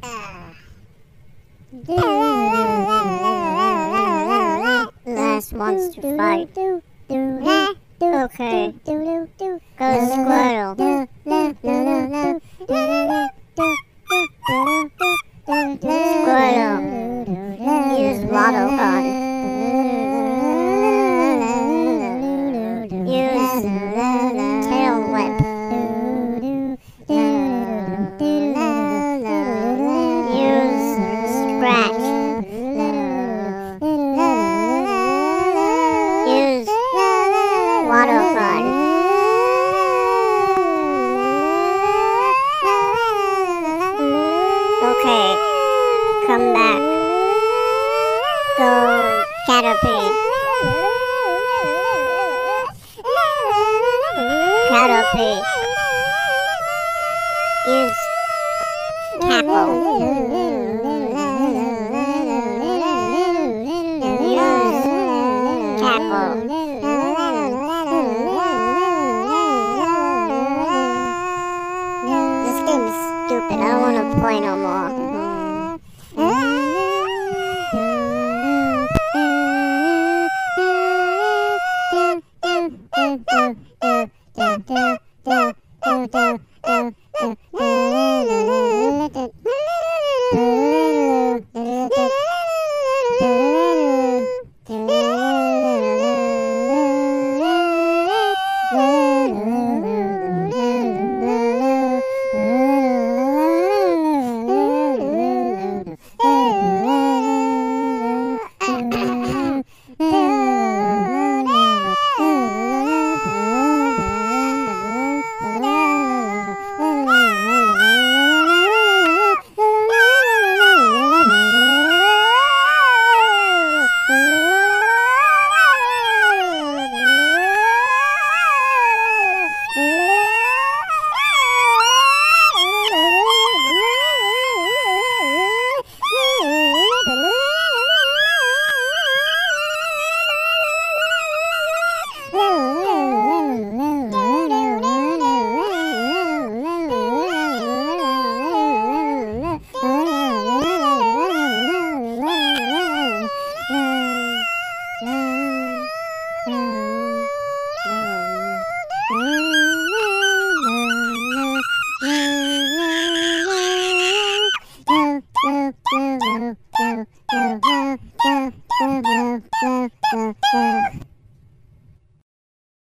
Last wants to fight. Okay. Go Squirtle. Squirtle. Use Waddle Gun. Use Tail Whip. Use Scratch. Use Waddle Gun. Okay, come back. Go Caterpie. Caterpie. Use Tackle. Use Tackle. This game is stupid. I don't want to play no more.